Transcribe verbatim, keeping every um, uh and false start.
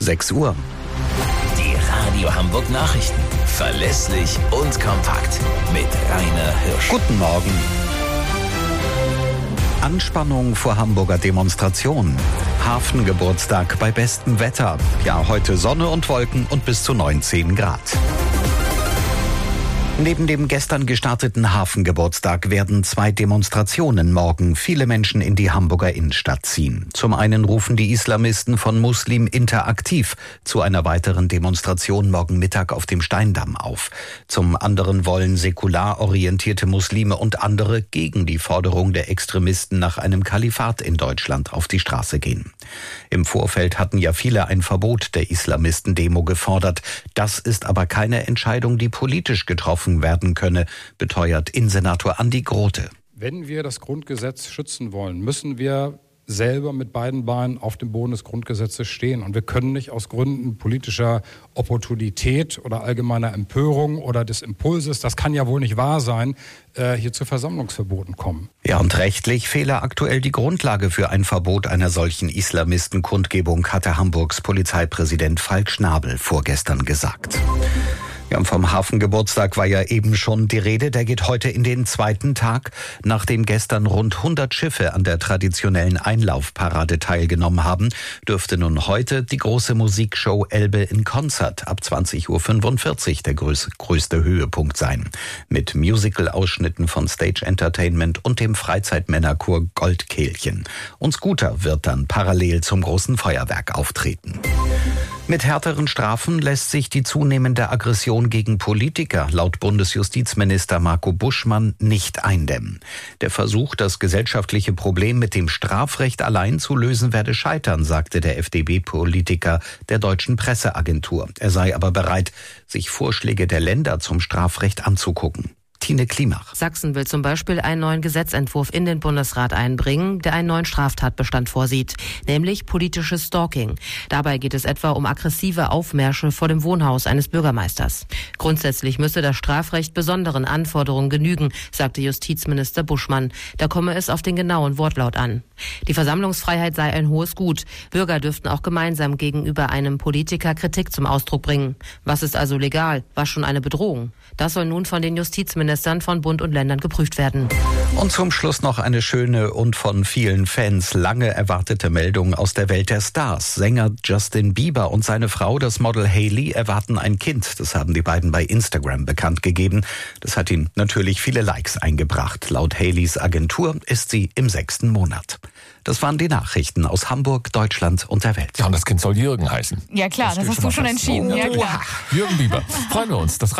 sechs Uhr. Die Radio Hamburg Nachrichten. Verlässlich und kompakt. Mit Rainer Hirsch. Guten Morgen. Anspannung vor Hamburger Demonstration. Hafengeburtstag bei bestem Wetter. Ja, heute Sonne und Wolken und bis zu neunzehn Grad. Neben dem gestern gestarteten Hafengeburtstag werden zwei Demonstrationen morgen viele Menschen in die Hamburger Innenstadt ziehen. Zum einen rufen die Islamisten von Muslim Interaktiv zu einer weiteren Demonstration morgen Mittag auf dem Steindamm auf. Zum anderen wollen säkular orientierte Muslime und andere gegen die Forderung der Extremisten nach einem Kalifat in Deutschland auf die Straße gehen. Im Vorfeld hatten ja viele ein Verbot der Islamisten-Demo gefordert. Das ist aber keine Entscheidung, die politisch getroffen werden könne, beteuert Innensenator Andi Grote. Wenn wir das Grundgesetz schützen wollen, müssen wir selber mit beiden Beinen auf dem Boden des Grundgesetzes stehen. Und wir können nicht aus Gründen politischer Opportunität oder allgemeiner Empörung oder des Impulses, das kann ja wohl nicht wahr sein, äh, hier zu Versammlungsverboten kommen. Ja, und rechtlich fehle aktuell die Grundlage für ein Verbot einer solchen Islamistenkundgebung, hatte Hamburgs Polizeipräsident Falk Schnabel vorgestern gesagt. Ja, vom Hafengeburtstag war ja eben schon die Rede. Der geht heute in den zweiten Tag, nachdem gestern rund hundert Schiffe an der traditionellen Einlaufparade teilgenommen haben, dürfte nun heute die große Musikshow Elbe in Konzert ab zwanzig Uhr fünfundvierzig der größ- größte Höhepunkt sein. Mit Musical-Ausschnitten von Stage Entertainment und dem Freizeitmännerchor Goldkehlchen. Und Scooter wird dann parallel zum großen Feuerwerk auftreten. Mit härteren Strafen lässt sich die zunehmende Aggression gegen Politiker laut Bundesjustizminister Marco Buschmann nicht eindämmen. Der Versuch, das gesellschaftliche Problem mit dem Strafrecht allein zu lösen, werde scheitern, sagte der F D B-Politiker der Deutschen Presseagentur. Er sei aber bereit, sich Vorschläge der Länder zum Strafrecht anzugucken. Tine Klimach. Sachsen will zum Beispiel einen neuen Gesetzentwurf in den Bundesrat einbringen, der einen neuen Straftatbestand vorsieht, nämlich politisches Stalking. Dabei geht es etwa um aggressive Aufmärsche vor dem Wohnhaus eines Bürgermeisters. Grundsätzlich müsse das Strafrecht besonderen Anforderungen genügen, sagte Justizminister Buschmann. Da komme es auf den genauen Wortlaut an. Die Versammlungsfreiheit sei ein hohes Gut. Bürger dürften auch gemeinsam gegenüber einem Politiker Kritik zum Ausdruck bringen. Was ist also legal? Was schon eine Bedrohung? Das soll nun von den Justizministern von Bund und Ländern geprüft werden. Und zum Schluss noch eine schöne und von vielen Fans lange erwartete Meldung aus der Welt der Stars. Sänger Justin Bieber und seine Frau, das Model Hailey, erwarten ein Kind. Das haben die beiden bei Instagram bekannt gegeben. Das hat ihnen natürlich viele Likes eingebracht. Laut Haileys Agentur ist sie im sechsten Monat. Das waren die Nachrichten aus Hamburg, Deutschland und der Welt. Ja, und das Kind soll Jürgen heißen. Ja klar, das, das hast du schon entschieden. Oh, ja, klar. Jürgen Bieber. Freuen wir uns. Das